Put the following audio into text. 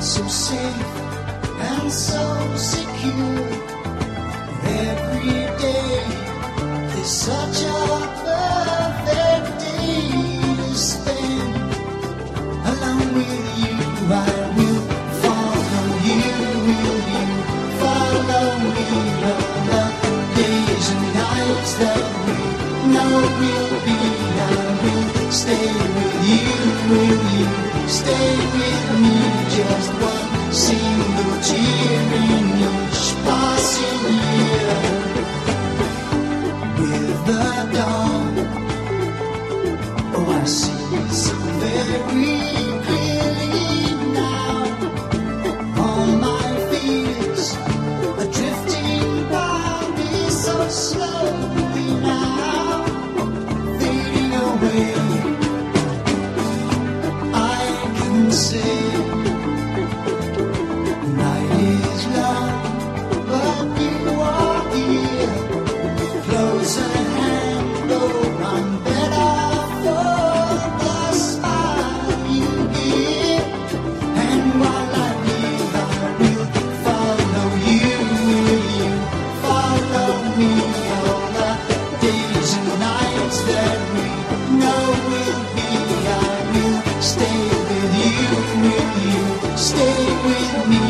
so safe and so secure. Every day is such a perfect day to spend along with you. I will follow you. Will you follow me on the days and nights that we know will be? I will stay with you. Will you stay with me? Just one single tear in each passing year. With the dawn, oh, I see so very clearly now. All my fears are drifting by me so slowly now, fading away. I can say night is long, but you are here, close at hand, though I'm better for the smile you give. And while I live, I will follow you. Will you follow me all the days and nights that we know will be? I will stay with you. Will you stay with me?